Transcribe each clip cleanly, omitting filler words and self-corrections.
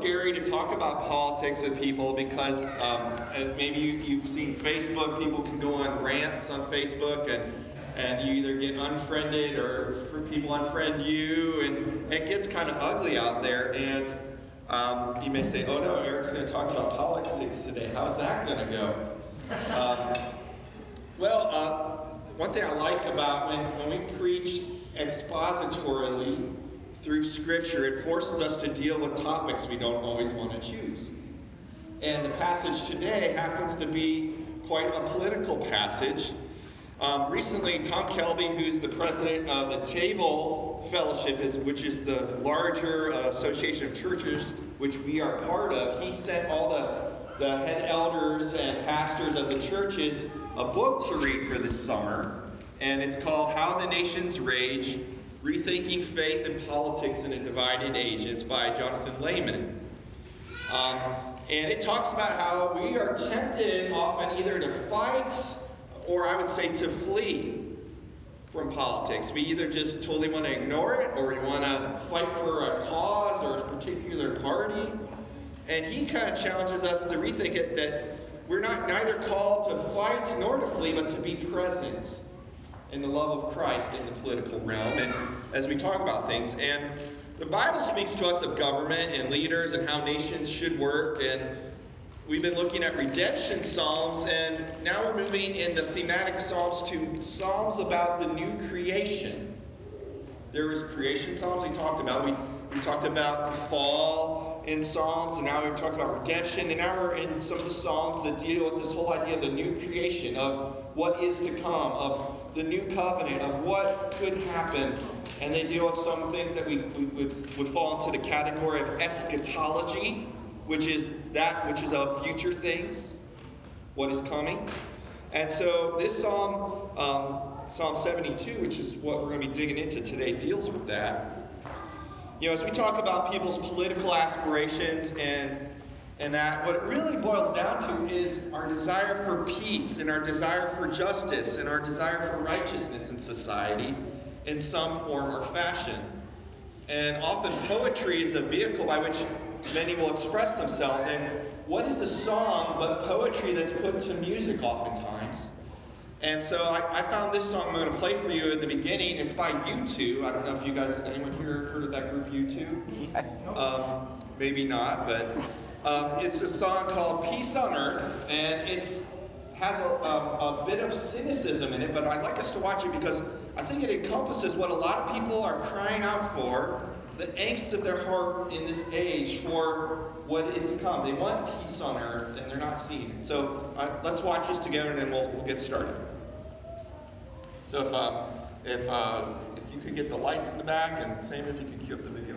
scary to talk about politics with people because maybe you've seen Facebook. People can go on rants on Facebook, and you either get unfriended or people unfriend you, and it gets kind of ugly out there. And you may say, "Oh no, Eric's going to talk about politics today. How's that going to go?" One thing I like about when we preach expositorily through Scripture, it forces us to deal with topics we don't always want to choose. And the passage today happens to be quite a political passage. Recently, Tom Kelby, who's the president of the Table Fellowship, which is the larger association of churches which we are part of, he sent all the head elders and pastors of the churches a book to read for this summer, and it's called How the Nations Rage, Rethinking Faith and Politics in a Divided Age. It's by Jonathan Lehman. And it talks about how we are tempted often either to fight or I would say to flee from politics. We either just totally want to ignore it or we want to fight for a cause or a particular party. And he kind of challenges us to rethink it, that we're neither called to fight nor to flee, but to be present in the love of Christ in the political realm, and as we talk about things. And the Bible speaks to us of government and leaders and how nations should work, and we've been looking at redemption psalms, and now we're moving in the thematic psalms to psalms about the new creation. There was creation psalms we talked about. We talked about the fall in Psalms, and now we've talked about redemption, and now we're in some of the Psalms that deal with this whole idea of the new creation, of what is to come, of the new covenant, of what could happen. And they deal with some things that would fall into the category of eschatology, which is that which is of future things, what is coming. And so this Psalm, Psalm 72, which is what we're going to be digging into today, deals with that. You know, as we talk about people's political aspirations and that, what it really boils down to is our desire for peace and our desire for justice and our desire for righteousness in society in some form or fashion. And often poetry is a vehicle by which many will express themselves. And what is a song but poetry that's put to music oftentimes? And so I found this song I'm going to play for you at the beginning. It's by U2. I don't know if you guys, anyone here heard of that group U2? Maybe not, but it's a song called Peace on Earth, and it has a bit of cynicism in it, but I'd like us to watch it because I think it encompasses what a lot of people are crying out for, the angst of their heart in this age for what is to come. They want peace on earth, and they're not seeing it. So let's watch this together, and then we'll get started. So if you could get the lights in the back, and same if you could cue up the video.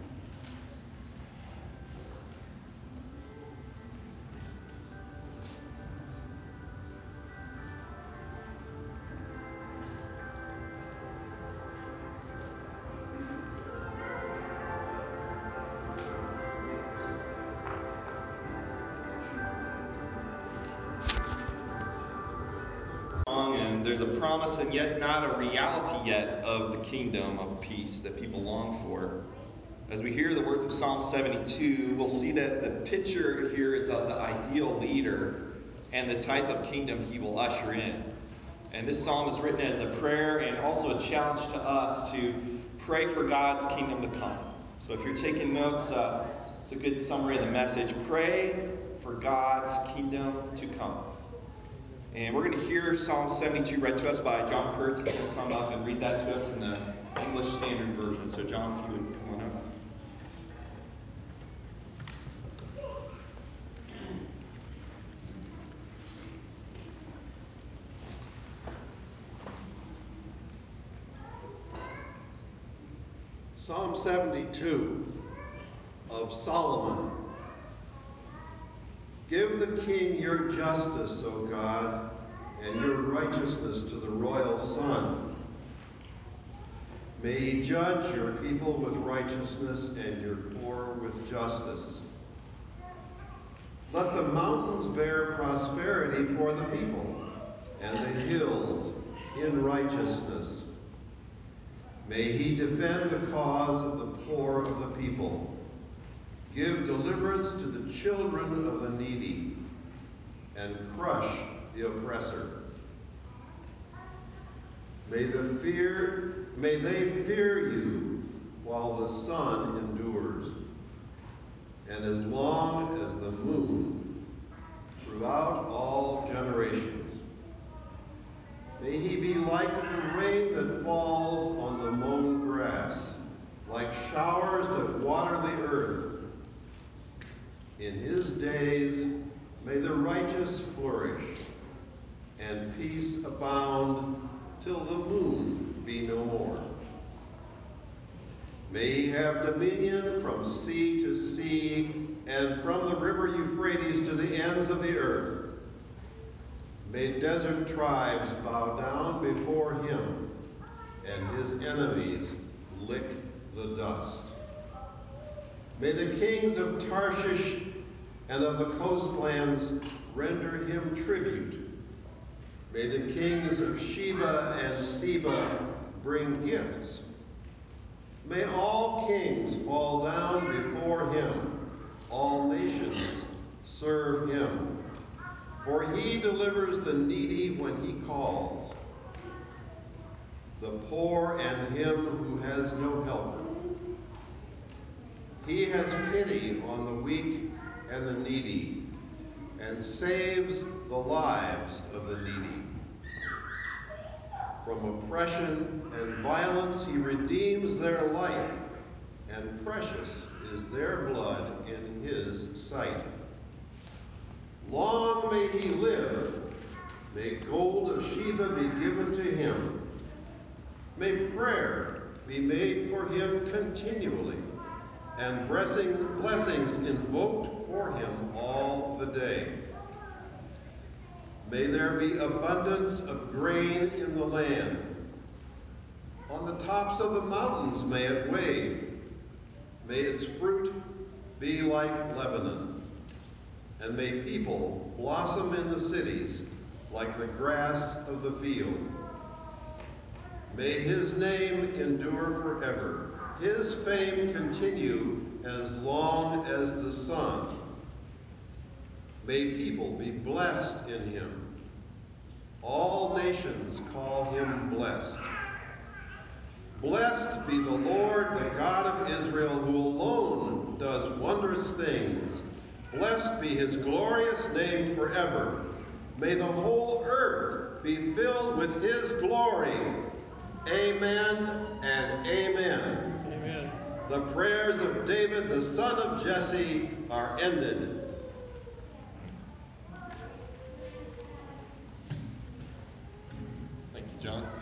And there's a promise and yet not a reality yet of the kingdom of peace that people long for. As we hear the words of Psalm 72, we'll see that the picture here is of the ideal leader and the type of kingdom he will usher in. And this psalm is written as a prayer and also a challenge to us to pray for God's kingdom to come. So if you're taking notes, it's a good summary of the message. Pray for God's kingdom to come. And we're going to hear Psalm 72 read to us by John Kurtz. He's going to come up and read that to us in the English Standard Version. So John, if you would come on up. Psalm 72 of Solomon. Give the king your justice, O God, and your righteousness to the royal son. May he judge your people with righteousness and your poor with justice. Let the mountains bear prosperity for the people, and the hills in righteousness. May he defend the cause of the poor of the people. Give deliverance to the children of the needy, and crush the oppressor. May they fear you while the sun endures, and as long as the moon, throughout all generations. May he be like the rain that falls on the mown grass, like showers that water the earth. In his days may the righteous flourish, and peace abound till the moon be no more. May he have dominion from sea to sea, and from the river Euphrates to the ends of the earth. May desert tribes bow down before him, and his enemies lick the dust. May the kings of Tarshish and of the coastlands render him tribute. May the kings of Sheba and Seba bring gifts. May all kings fall down before him, all nations serve him. For he delivers the needy when he calls, the poor and him who has no helper. He has pity on the weak and the needy, and saves the lives of the needy. From oppression and violence he redeems their life, and precious is their blood in his sight. Long may he live, may gold of Sheba be given to him. May prayer be made for him continually, and blessings invoked for him all the day. May there be abundance of grain in the land. On the tops of the mountains may it wave. May its fruit be like Lebanon. And may people blossom in the cities like the grass of the field. May his name endure forever. His fame continue as long as the sun. May people be blessed in him. All nations call him blessed. Blessed be the Lord, the God of Israel, who alone does wondrous things. Blessed be his glorious name forever. May the whole earth be filled with his glory. Amen and amen. Amen. The prayers of David, the son of Jesse, are ended. Thank you, John.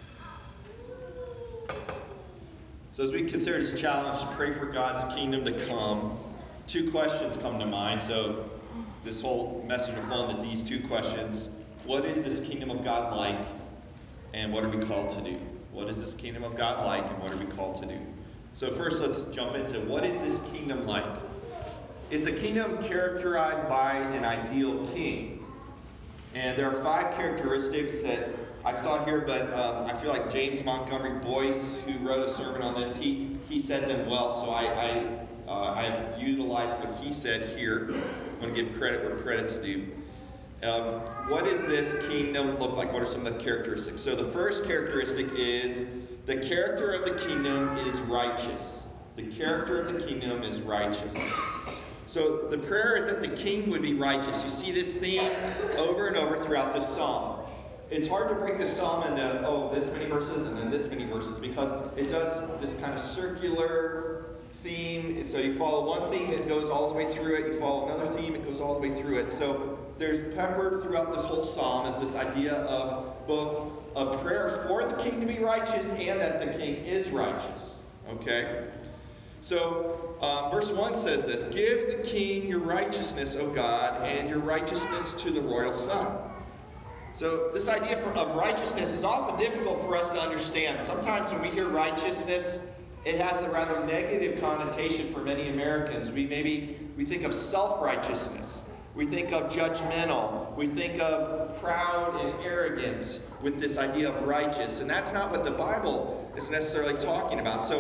So as we consider this challenge to pray for God's kingdom to come, two questions come to mind. So this whole message will fall into these two questions. What is this kingdom of God like, and what are we called to do? What is this kingdom of God like, and what are we called to do? So first, let's jump into what is this kingdom like? It's a kingdom characterized by an ideal king. And there are 5 characteristics that I saw here, but I feel like James Montgomery Boyce, who wrote a sermon on this, he said them well, so I've utilized what he said here. I'm going to give credit where credit's due. What does this kingdom look like? What are some of the characteristics? So the first characteristic is the character of the kingdom is righteous. The character of the kingdom is righteous. So the prayer is that the king would be righteous. You see this theme over and over throughout this psalm. It's hard to break this psalm into, this many verses and then this many verses, because it does this kind of circular theme. So you follow one theme, it goes all the way through it. You follow another theme, it goes all the way through it. So there's peppered throughout this whole psalm is this idea of both a prayer for the king to be righteous and that the king is righteous. Okay? So verse 1 says this: Give the king your righteousness, O God, and your righteousness to the royal son. So this idea of righteousness is often difficult for us to understand. Sometimes when we hear righteousness, it has a rather negative connotation for many Americans. We think of self-righteousness. We think of judgmental. We think of proud and arrogance with this idea of righteous. And that's not what the Bible is necessarily talking about. So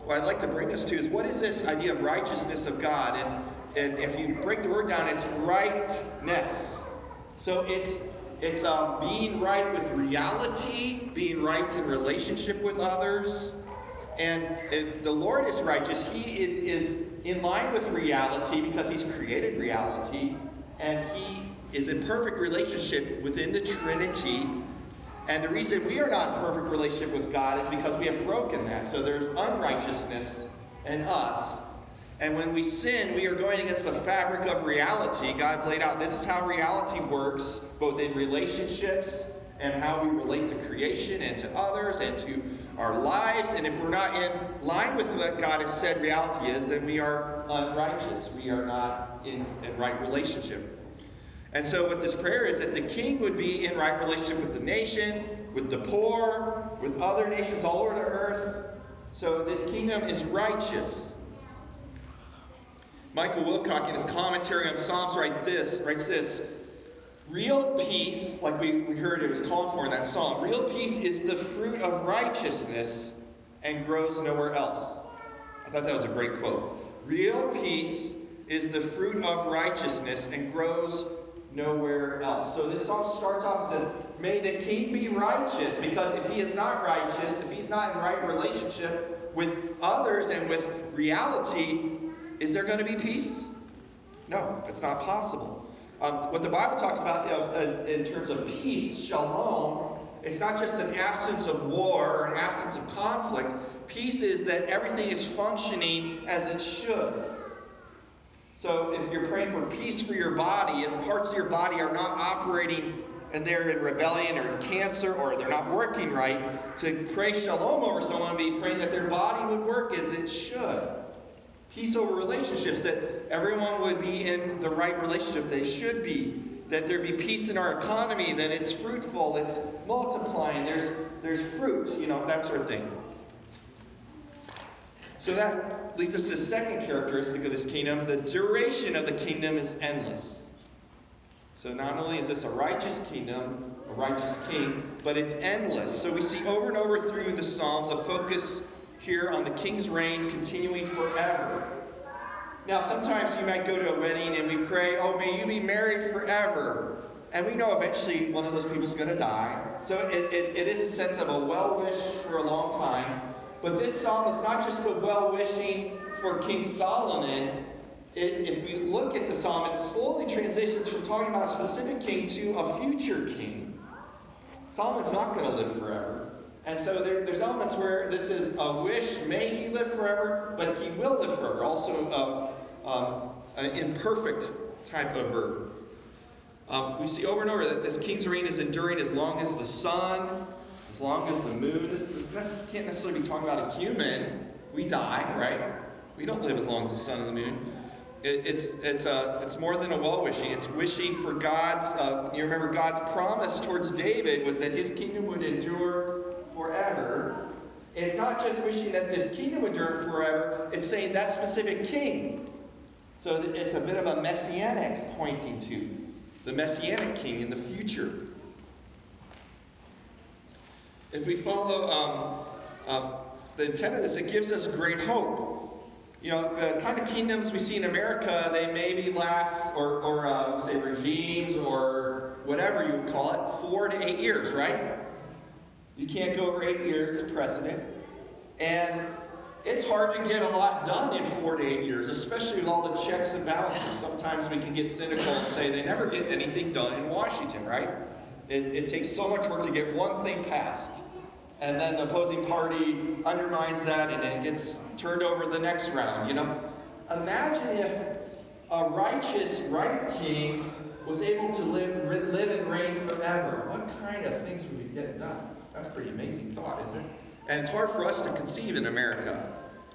what I'd like to bring us to is, what is this idea of righteousness of God? And if you break the word down, it's rightness. So it's being right with reality, being right in relationship with others. And if the Lord is righteous, He is in line with reality because He's created reality. And He is in perfect relationship within the Trinity. And the reason we are not in perfect relationship with God is because we have broken that. So there's unrighteousness in us. And when we sin, we are going against the fabric of reality. God laid out, this is how reality works, both in relationships and how we relate to creation and to others and to our lives. And if we're not in line with what God has said reality is, then we are unrighteous. We are not in right relationship. And so what this prayer is, that the king would be in right relationship with the nation, with the poor, with other nations all over the earth. So this kingdom is righteous. Michael Wilcock, in his commentary on Psalms, writes this: real peace, like we heard it was called for in that psalm, real peace is the fruit of righteousness and grows nowhere else. I thought that was a great quote. Real peace is the fruit of righteousness and grows nowhere else. So this psalm starts off and says, may the king be righteous, because if he is not righteous, if he's not in right relationship with others and with reality, is there going to be peace? No, it's not possible. What the Bible talks about in terms of peace, shalom, it's not just an absence of war or an absence of conflict. Peace is that everything is functioning as it should. So if you're praying for peace for your body, if parts of your body are not operating and they're in rebellion or in cancer or they're not working right, to pray shalom over someone would be praying that their body would work as it should. Peace over relationships, that everyone would be in the right relationship they should be. That there be peace in our economy, that it's fruitful, it's multiplying, there's fruits, that sort of thing. So that leads us to the second characteristic of this kingdom. The duration of the kingdom is endless. So not only is this a righteous kingdom, a righteous king, but it's endless. So we see over and over through the Psalms a focus here on the king's reign continuing forever. Now, sometimes you might go to a wedding and we pray, oh, may you be married forever. And we know eventually one of those people is going to die. So it is a sense of a well-wish for a long time. But this psalm is not just a well-wishing for King Solomon. If we look at the psalm, it slowly transitions from talking about a specific king to a future king. Solomon's not going to live forever. And so there's elements where this is a wish, may he live forever, but he will live forever. Also an imperfect type of verb. We see over and over that this king's reign is enduring as long as the sun, as long as the moon. This can't necessarily be talking about a human. We die, right? We don't live as long as the sun and the moon. It's more than a well-wishing. It's wishing for God's. You remember God's promise towards David was that his kingdom would endure forever. It's not just wishing that this kingdom would endure forever. It's saying that specific king. So it's a bit of a messianic pointing to the messianic king in the future. If we follow the intent of this, it gives us great hope. The kind of kingdoms we see in America, they maybe last, or say regimes, or whatever you would call it, 4 to 8 years, right? You can't go over 8 years as president. And it's hard to get a lot done in 4 to 8 years, especially with all the checks and balances. Sometimes we can get cynical and say they never get anything done in Washington, right? It takes so much work to get one thing passed. And then the opposing party undermines that and it gets turned over the next round, Imagine if a righteous, right king was able to live and reign forever. What kind of things would we get done? That's a pretty amazing thought, isn't it? And it's hard for us to conceive in America.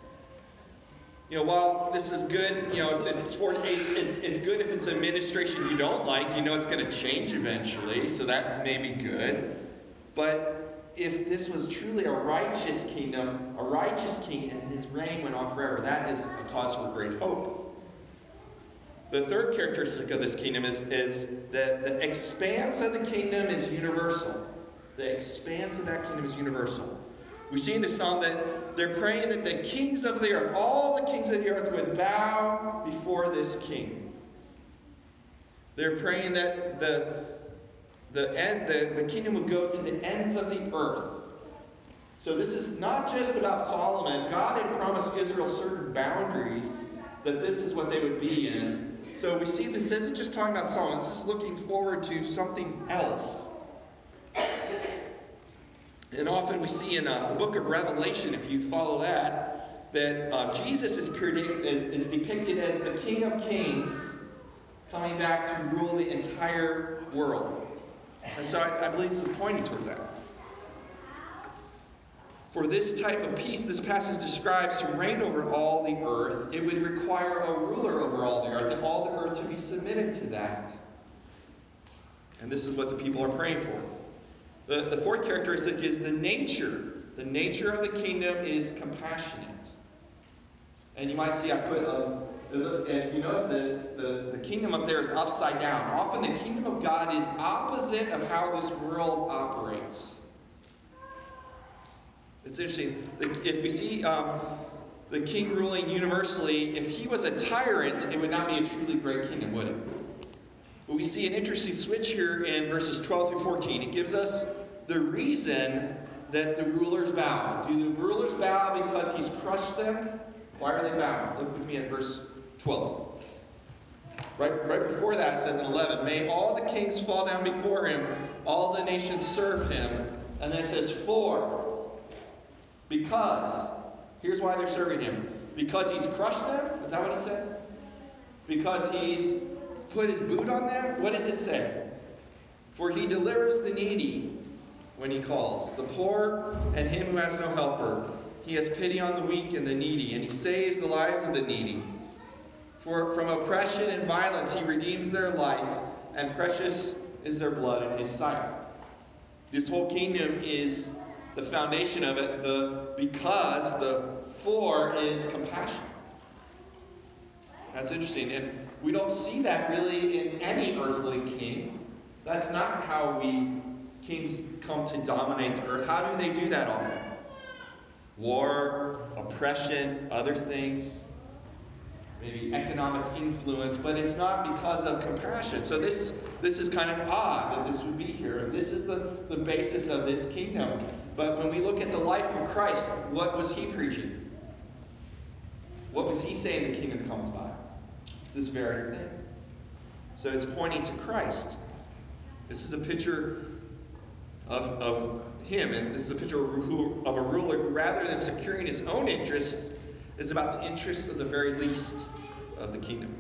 While this is good, it's good if it's an administration you don't like. It's going to change eventually, so that may be good. But if this was truly a righteous kingdom, a righteous king, and his reign went on forever, that is a cause for great hope. The third characteristic of this kingdom is that the expanse of the kingdom is universal. The expanse of that kingdom is universal. We see in the psalm that they're praying that the kings of the earth, all the kings of the earth, would bow before this king. They're praying that the kingdom would go to the ends of the earth. So this is not just about Solomon. God had promised Israel certain boundaries that this is what they would be in. So we see this isn't just talking about Solomon. This is looking forward to something else. And often we see in the book of Revelation, if you follow that Jesus is depicted as the King of Kings coming back to rule the entire world. And so I believe this is pointing towards that. For this type of peace, this passage describes to reign over all the earth, it would require a ruler over all the earth, and all the earth to be submitted to that. And this is what the people are praying for. The fourth characteristic is the nature. The nature of the kingdom is compassionate. And you might see I put, if you notice that the kingdom up there is upside down. Often the kingdom of God is opposite of how this world operates. It's interesting. If we see the king ruling universally, if he was a tyrant, it would not be a truly great kingdom, would it? But we see an interesting switch here in verses 12 through 14. It gives us the reason that the rulers bow. Do the rulers bow because he's crushed them? Why are they bowing? Look with me at verse 12. Right before that it says in 11, may all the kings fall down before him, all the nations serve him. And then it says, because, here's why they're serving him. Because he's crushed them? Is that what it says? Because he's put his boot on them? What does it say? For he delivers the needy when he calls, the poor and him who has no helper. He has pity on the weak and the needy, and he saves the lives of the needy. For from oppression and violence he redeems their life, and precious is their blood in his sight. This whole kingdom is the foundation of it, because the for is compassion. That's interesting. And we don't see that really in any earthly king. That's not how kings come to dominate the earth. How do they do that often? War, oppression, other things, maybe economic influence, but it's not because of compassion. So this is kind of odd that this would be here. This is the basis of this kingdom. But when we look at the life of Christ, what was he preaching? What was he saying the kingdom comes by? This very thing. So it's pointing to Christ. This is a picture of him, and this is a picture of a ruler who, rather than securing his own interests, is about the interests of the very least of the kingdom.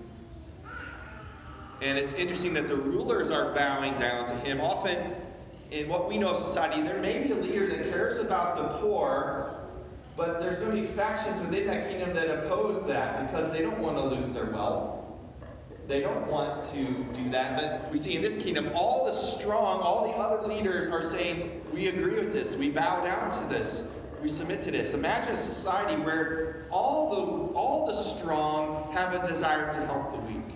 And it's interesting that the rulers are bowing down to him. Often, in what we know of society, there may be a leader that cares about the poor, but there's going to be factions within that kingdom that oppose that because they don't want to lose their wealth. They don't want to do that. But we see in this kingdom, all the strong, all the other leaders are saying, we agree with this. We bow down to this. We submit to this. Imagine a society where all the strong have a desire to help the weak.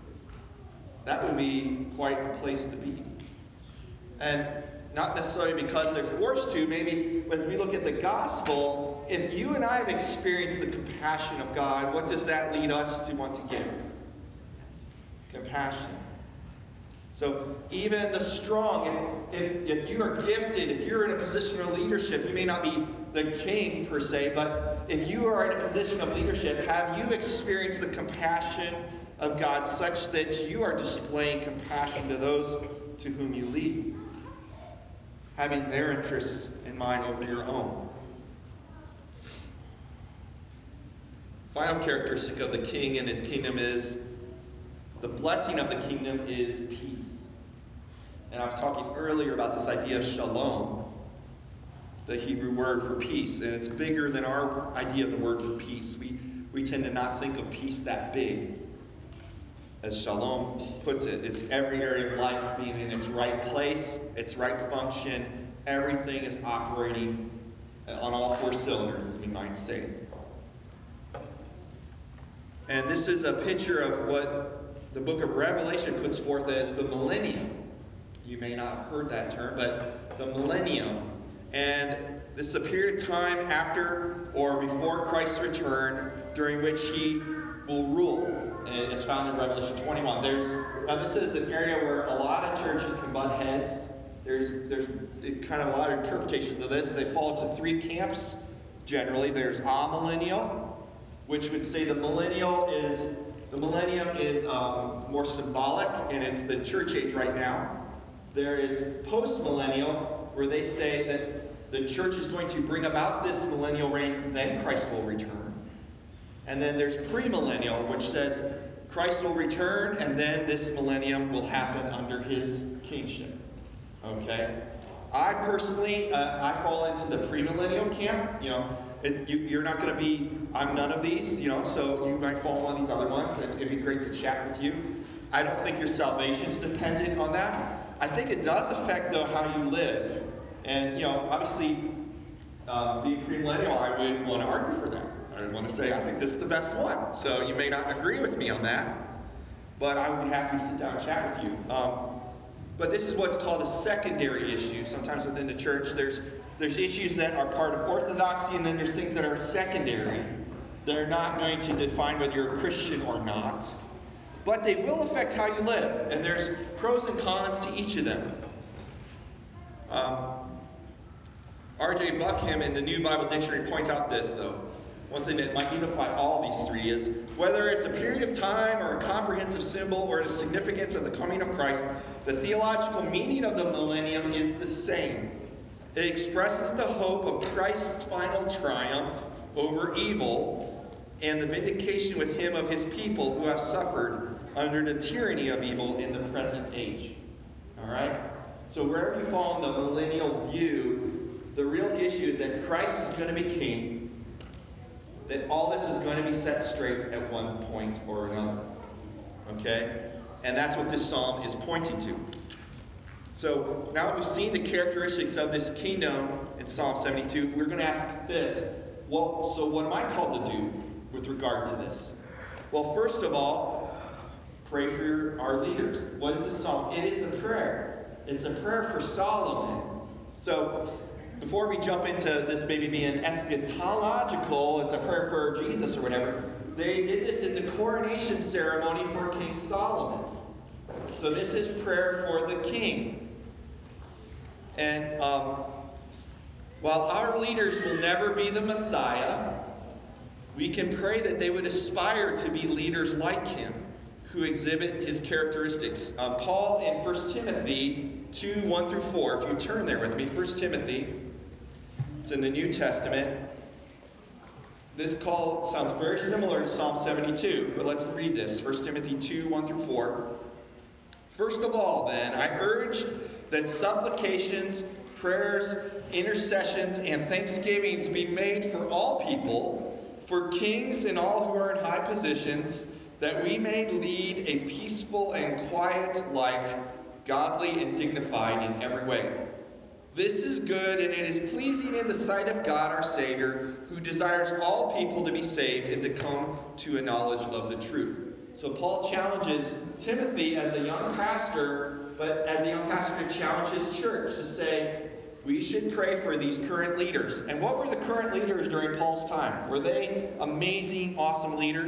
That would be quite a place to be. And not necessarily because they're forced to. Maybe as we look at the gospel, if you and I have experienced the compassion of God, what does that lead us to want to give? Compassion. So even the strong, if you are gifted, if you're in a position of leadership, you may not be the king per se, but if you are in a position of leadership, have you experienced the compassion of God such that you are displaying compassion to those to whom you lead, having their interests in mind over your own? Final characteristic of the king and his kingdom is the blessing of the kingdom is peace. And I was talking earlier about this idea of shalom, the Hebrew word for peace. And it's bigger than our idea of the word for peace. We tend to not think of peace that big. As Shalom puts it, it's every area of life being in its right place, its right function. Everything is operating on all four cylinders, as we might say. And this is a picture of what the book of Revelation puts forth as the millennium. You may not have heard that term, but the millennium. And this is a period of time after or before Christ's return during which he will rule. And it's found in Revelation 21. Now this is an area where a lot of churches can butt heads. There's kind of a lot of interpretations of this. They fall into three camps generally. There's amillennial, which would say the millennium is more symbolic, and it's the church age right now. There is post-millennial, where they say that the church is going to bring about this millennial reign, then Christ will return. And then there's premillennial, which says Christ will return, and then this millennium will happen under his kingship. Okay? I personally, I fall into the premillennial camp. You're not going to be, I'm none of these, so you might fall in one of these other ones, and it'd be great to chat with you. I don't think your salvation is dependent on that. I think it does affect, though, how you live. And, obviously, being premillennial, I would want to argue for that. I would want to say, I think this is the best one. So you may not agree with me on that, but I would be happy to sit down and chat with you. But this is what's called a secondary issue. Sometimes within the church, there's issues that are part of orthodoxy, and then there's things that are secondary. They're not going to define whether you're a Christian or not. But they will affect how you live. And there's pros and cons to each of them. R.J. Buckham in the New Bible Dictionary points out this, though. One thing that might unify all these three is whether it's a period of time or a comprehensive symbol or the significance of the coming of Christ, the theological meaning of the millennium is the same. It expresses the hope of Christ's final triumph over evil and the vindication with him of his people who have suffered under the tyranny of evil in the present age. Alright? So wherever you fall in the millennial view, the real issue is that Christ is going to be king, that all this is going to be set straight at one point or another. Okay? And that's what this psalm is pointing to. So now that we've seen the characteristics of this kingdom in Psalm 72, we're going to ask this. Well, so what am I called to do with regard to this? Well, first of all, pray for our leaders. What is this psalm? It is a prayer. It's a prayer for Solomon. So, before we jump into this maybe being eschatological, it's a prayer for Jesus or whatever, they did this in the coronation ceremony for King Solomon. So this is prayer for the king. And while our leaders will never be the Messiah, we can pray that they would aspire to be leaders like him, who exhibit his characteristics. Paul in 1 Timothy 2, 1 through 4, if you turn there with me, 1 Timothy, it's in the New Testament. This call sounds very similar to Psalm 72, but let's read this. 1 Timothy 2, 1 through 4. First of all, then, I urge that supplications, prayers, intercessions, and thanksgivings be made for all people, for kings and all who are in high positions, that we may lead a peaceful and quiet life, godly and dignified in every way. This is good, and it is pleasing in the sight of God our Savior, who desires all people to be saved and to come to a knowledge of the truth. So Paul challenges Timothy as a young pastor, but as a young pastor to challenge his church to say, we should pray for these current leaders. And what were the current leaders during Paul's time? Were they amazing, awesome leaders?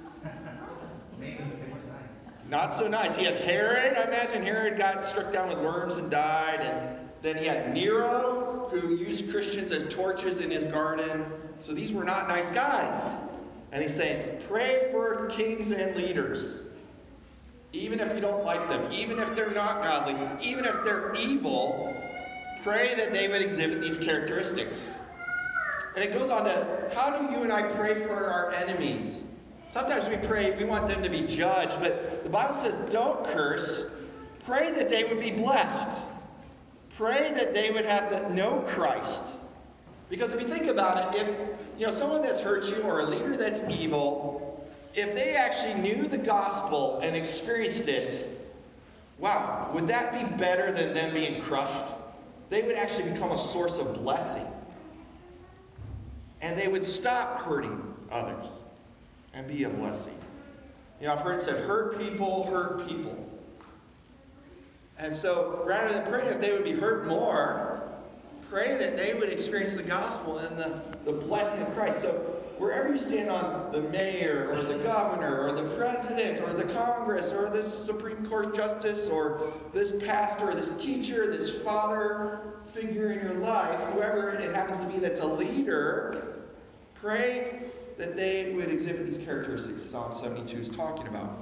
Not so nice. He had Herod. I imagine Herod got struck down with worms and died. And then he had Nero, who used Christians as torches in his garden. So these were not nice guys. And he's saying, pray for kings and leaders. Even if you don't like them, even if they're not godly, even if they're evil, pray that they would exhibit these characteristics. And it goes on to, how do you and I pray for our enemies? Sometimes we pray, we want them to be judged, but the Bible says don't curse. Pray that they would be blessed. Pray that they would have to know Christ. Because if you think about it, if someone that's hurt you or a leader that's evil, if they actually knew the gospel and experienced it, wow, would that be better than them being crushed? They would actually become a source of blessing. And they would stop hurting others and be a blessing. I've heard it said, hurt people, hurt people. And so, rather than praying that they would be hurt more, Pray that they would experience the gospel and the blessing of Christ. So wherever you stand on the mayor or the governor or the president or the Congress or this Supreme Court justice or this pastor or this teacher, this father figure in your life, whoever it happens to be that's a leader, pray that they would exhibit these characteristics Psalm 72 is talking about.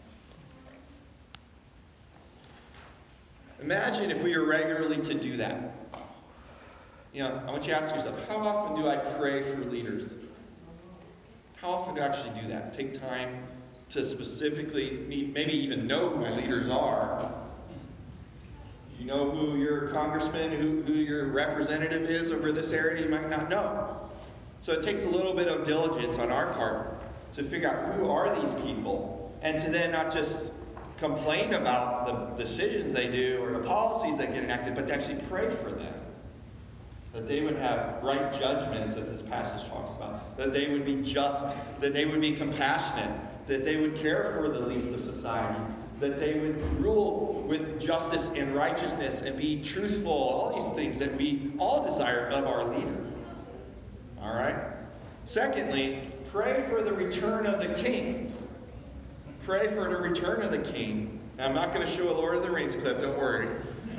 Imagine if we were regularly to do that. I want you to ask yourself, how often do I pray for leaders? How often do I actually do that? Take time to specifically, maybe even know who my leaders are. You know who your congressman, who your representative is over this area, you might not know. So it takes a little bit of diligence on our part to figure out who are these people, and to then not just complain about the decisions they do or the policies that get enacted, but to actually pray for them. That they would have right judgments, as this passage talks about. That they would be just, that they would be compassionate, that they would care for the least of society, that they would rule with justice and righteousness and be truthful, all these things that we all desire of our leader. All right? Secondly, pray for the return of the king. Pray for the return of the king. Now, I'm not going to show a Lord of the Rings clip, don't worry.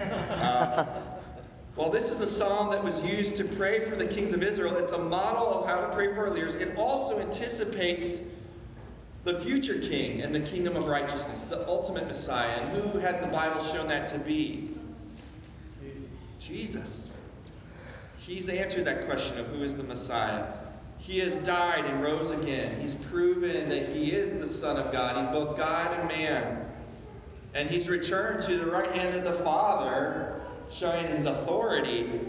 Well, this is the psalm that was used to pray for the kings of Israel. It's a model of how to pray for our leaders. It also anticipates the future king and the kingdom of righteousness, the ultimate Messiah. And who has the Bible shown that to be? Jesus. He's answered that question of who is the Messiah. He has died and rose again. He's proven that he is the Son of God. He's both God and man. And he's returned to the right hand of the Father, showing his authority.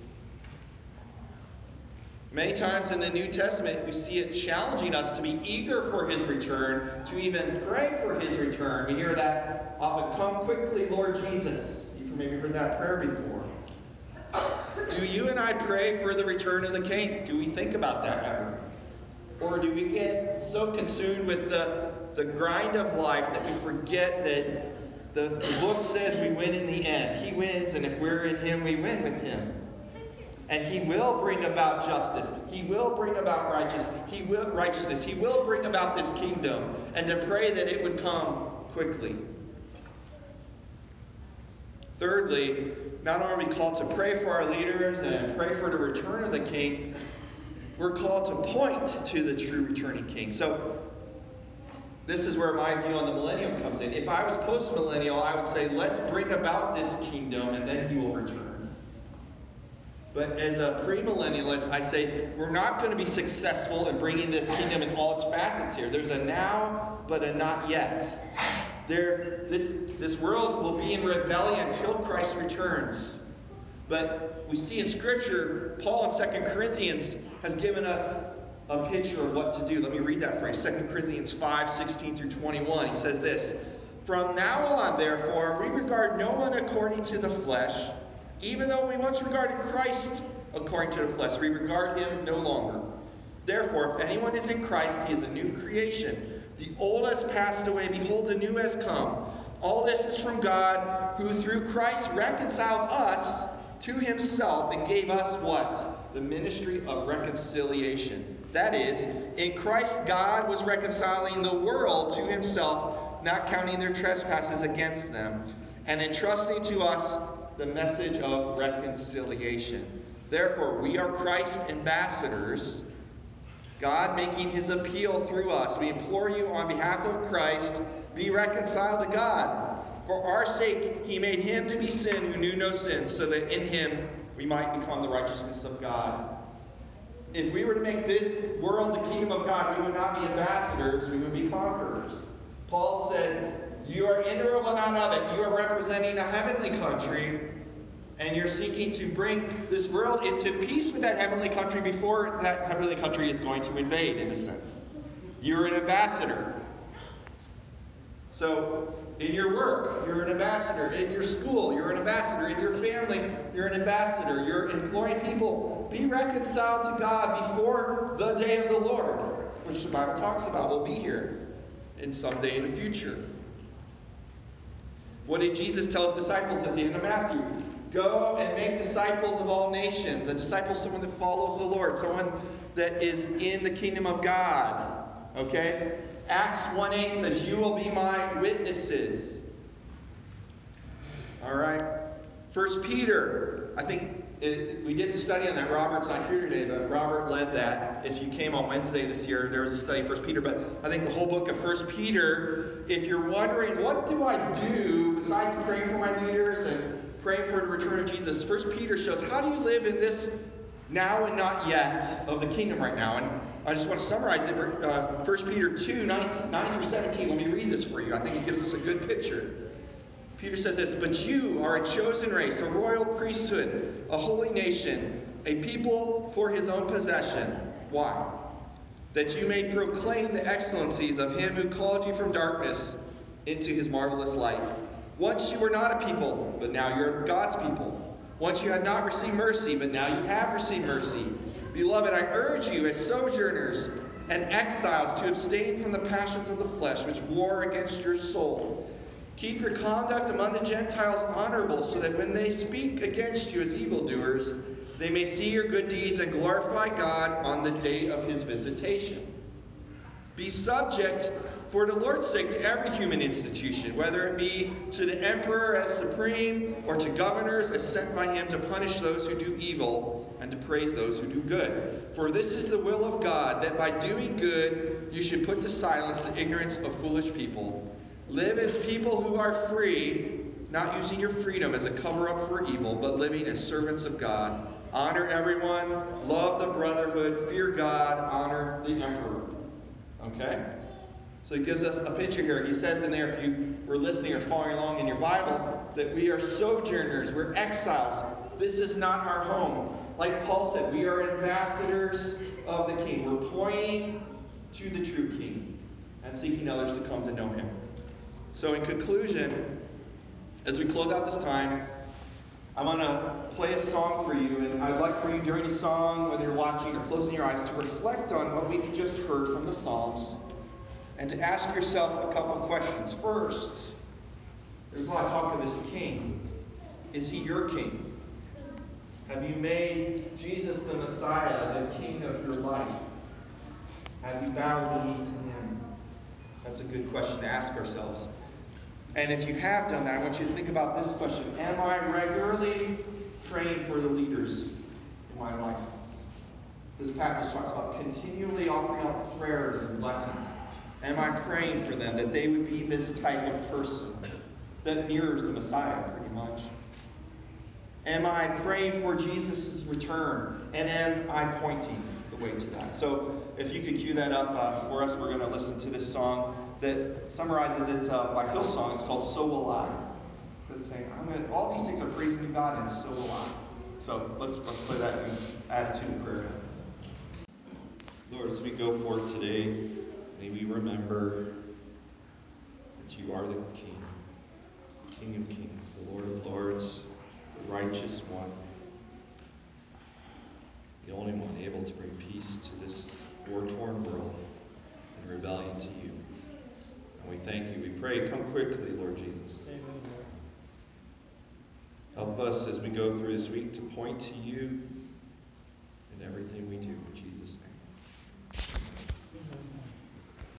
Many times in the New Testament, we see it challenging us to be eager for his return, to even pray for his return. We hear that often, "Come quickly, Lord Jesus." You've maybe heard that prayer before. Do you and I pray for the return of the king? Do we think about that ever? Or do we get so consumed with the grind of life that we forget that the book says we win in the end? He wins, and if we're in him, we win with him. And he will bring about justice. He will bring about righteousness. He will bring about this kingdom. And to pray that it would come quickly. Thirdly, not only are we called to pray for our leaders and pray for the return of the king, we're called to point to the true returning king. So, this is where my view on the millennium comes in. If I was post-millennial, I would say, let's bring about this kingdom and then he will return. But as a premillennialist, I say, we're not going to be successful in bringing this kingdom in all its facets here. There's a now, but a not yet. This world will be in rebellion until Christ returns. But we see in Scripture, Paul in 2 Corinthians has given us a picture of what to do. Let me read that for you. 2 Corinthians 5:16 through 21. He says this: "From now on, therefore, we regard no one according to the flesh. Even though we once regarded Christ according to the flesh, we regard him no longer. Therefore, if anyone is in Christ, he is a new creation. The old has passed away. Behold, the new has come. All this is from God, who through Christ reconciled us to himself and gave us what? The ministry of reconciliation. That is, in Christ God was reconciling the world to himself, not counting their trespasses against them, and entrusting to us the message of reconciliation. Therefore, we are Christ's ambassadors, God making his appeal through us. We implore you on behalf of Christ, be reconciled to God. For our sake, he made him to be sin who knew no sin, so that in him we might become the righteousness of God." If we were to make this world the kingdom of God, we would not be ambassadors, we would be conquerors. Paul said, you are integral but not of it. You are representing a heavenly country, and you're seeking to bring this world into peace with that heavenly country before that heavenly country is going to invade, in a sense. You're an ambassador. So, in your work, you're an ambassador. In your school, you're an ambassador. In your family, you're an ambassador. You're imploring people, be reconciled to God before the day of the Lord, which the Bible talks about will be here in some day in the future. What did Jesus tell his disciples at the end of Matthew? Go and make disciples of all nations. A disciple is someone that follows the Lord, someone that is in the kingdom of God. Okay? Acts 1:8 says, you will be my witnesses. All right? 1 Peter, I think we did a study on that. Robert's not here today, but Robert led that. If you came on Wednesday this year, there was a study of 1 Peter. But I think the whole book of 1 Peter, if you're wondering, what do I do besides praying for my leaders and praying for the return of Jesus? 1 Peter shows, how do you live in this now and not yet of the kingdom right now? And I just want to summarize it. 1 Peter 2, 9 through 17. Let me read this for you. I think it gives us a good picture. Peter says this, but you are a chosen race, a royal priesthood, a holy nation, a people for his own possession. Why? That you may proclaim the excellencies of him who called you from darkness into his marvelous light. Once you were not a people, but now you're God's people. Once you had not received mercy, but now you have received mercy. Beloved, I urge you as sojourners and exiles to abstain from the passions of the flesh which war against your soul. Keep your conduct among the Gentiles honorable, so that when they speak against you as evildoers, they may see your good deeds and glorify God on the day of his visitation. Be subject for the Lord's sake to every human institution, whether it be to the emperor as supreme, or to governors as sent by him to punish those who do evil and to praise those who do good. For this is the will of God, that by doing good you should put to silence the ignorance of foolish people. Live as people who are free, not using your freedom as a cover-up for evil, but living as servants of God. Honor everyone, love the brotherhood, fear God, honor the emperor. Okay? So he gives us a picture here. He says in there, if you were listening or following along in your Bible, that we are sojourners, we're exiles. This is not our home. Like Paul said, we are ambassadors of the King. We're pointing to the true King and seeking others to come to know him. So in conclusion, as we close out this time, I want to play a song for you, and I'd like for you during the song, whether you're watching or closing your eyes, to reflect on what we've just heard from the Psalms, and to ask yourself a couple questions. First, there's a lot of talk of this king. Is he your king? Have you made Jesus the Messiah, the king of your life? Have you bowed the knee to him? That's a good question to ask ourselves. And if you have done that, I want you to think about this question. Am I regularly praying for the leaders in my life? This passage talks about continually offering up prayers and blessings. Am I praying for them, that they would be this type of person that mirrors the Messiah pretty much? Am I praying for Jesus' return? And am I pointing the way to that? So if you could cue that up for us, we're going to listen to this song that summarizes it by Hillsong. It's called So Will I. It's saying, all these things are praising you, God, and so will I. So let's play that in attitude of prayer. Lord, as we go forth today, may we remember that you are the King, King of Kings, the Lord of Lords, the righteous one, the only one able to bring peace to this war-torn world and rebellion to you. And we thank you. We pray, come quickly, Lord Jesus. Amen. Help us as we go through this week to point to you in everything we do. In Jesus' name.